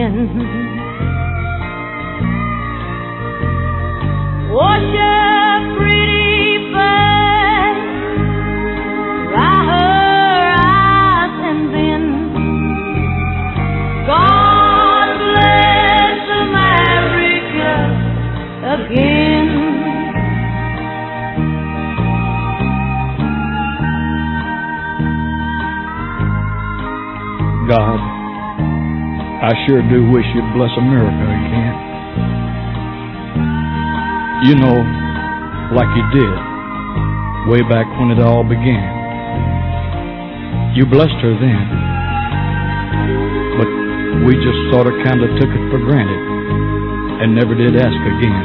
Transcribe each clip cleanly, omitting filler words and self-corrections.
again. Wash your pretty face, dry her eyes, and then God bless America again. God, I sure do wish you'd bless America again. You know, like you did way back when it all began. You blessed her then, but we just sort of kind of took it for granted and never did ask again.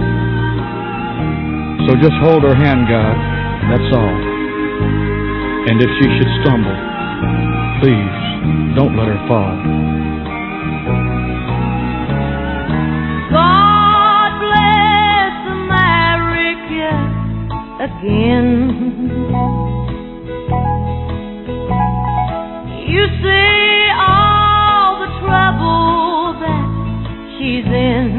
So just hold her hand, God, that's all. And if she should stumble, please don't let her fall. God bless America again. You see all the trouble that she's in.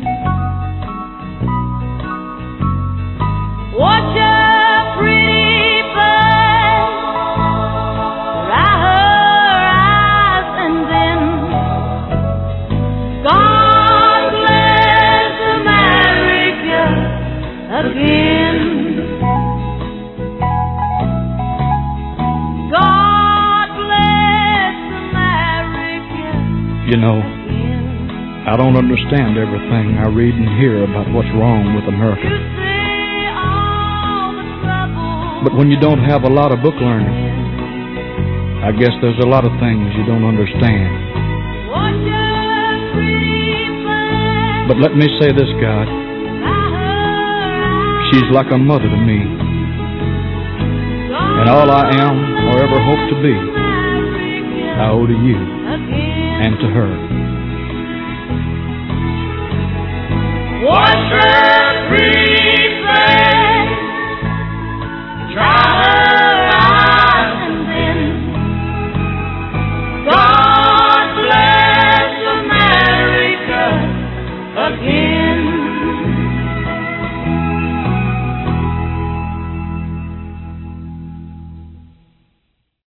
Watch her pretty face, dry her eyes, and then God bless America again. God bless America. You know, again. I don't understand everything I read and hear about what's wrong with You America. see all the trouble. But when you don't have a lot of book learning, I guess there's a lot of things you don't understand. Watch her pretty face, But let me say this, God, dry her eyes. she's like a mother to me, and all I am or ever hope to be, I owe to you and to her. Wash her free.